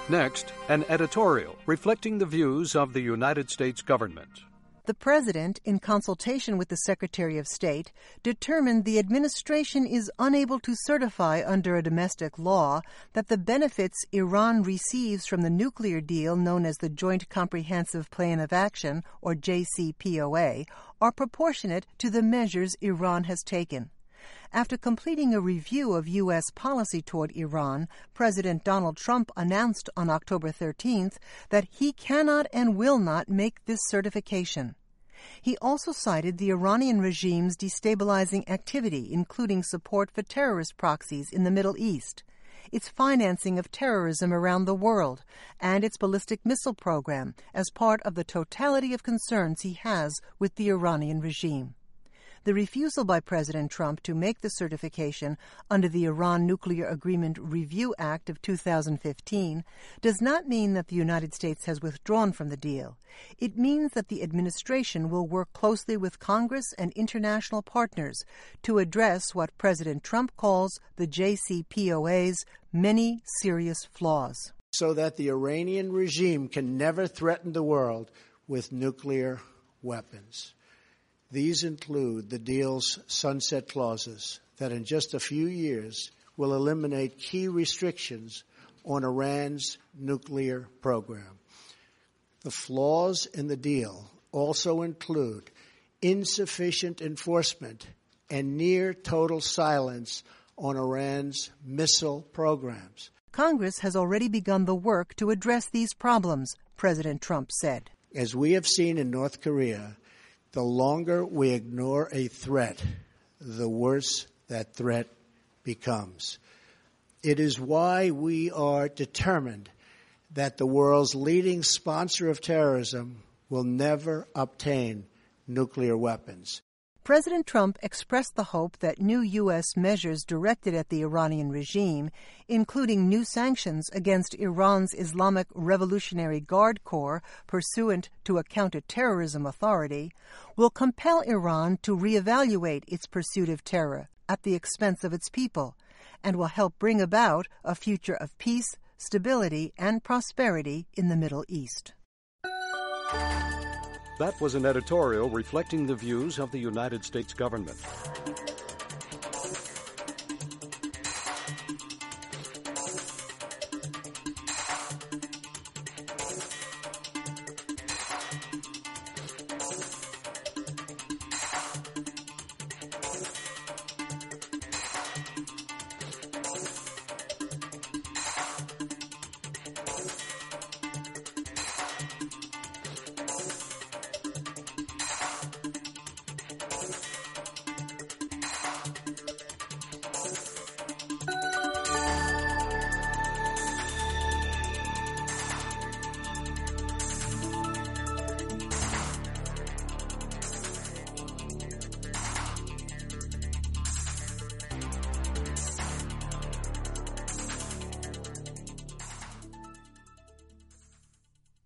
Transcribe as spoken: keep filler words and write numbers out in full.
Next, an editorial reflecting the views of the United States government. The President, in consultation with the Secretary of State, determined the administration is unable to certify under a domestic law that the benefits Iran receives from the nuclear deal known as the Joint Comprehensive Plan of Action, or J C P O A, are proportionate to the measures Iran has taken. After completing a review of U S policy toward Iran, President Donald Trump announced on October thirteenth that he cannot and will not make this certification. He also cited the Iranian regime's destabilizing activity, including support for terrorist proxies in the Middle East, its financing of terrorism around the world, and its ballistic missile program as part of the totality of concerns he has with the Iranian regime. The refusal by President Trump to make the certification under the Iran Nuclear Agreement Review Act of two thousand fifteen does not mean that the United States has withdrawn from the deal. It means that the administration will work closely with Congress and international partners to address what President Trump calls the J C P O A's many serious flaws. So that the Iranian regime can never threaten the world with nuclear weapons. These include the deal's sunset clauses that in just a few years will eliminate key restrictions on Iran's nuclear program. The flaws in the deal also include insufficient enforcement and near total silence on Iran's missile programs. Congress has already begun the work to address these problems, President Trump said. As we have seen in North Korea, the longer we ignore a threat, the worse that threat becomes. It is why we are determined that the world's leading sponsor of terrorism will never obtain nuclear weapons. President Trump expressed the hope that new U S measures directed at the Iranian regime, including new sanctions against Iran's Islamic Revolutionary Guard Corps pursuant to a counterterrorism authority, will compel Iran to reevaluate its pursuit of terror at the expense of its people, and will help bring about a future of peace, stability, and prosperity in the Middle East. That was an editorial reflecting the views of the United States government.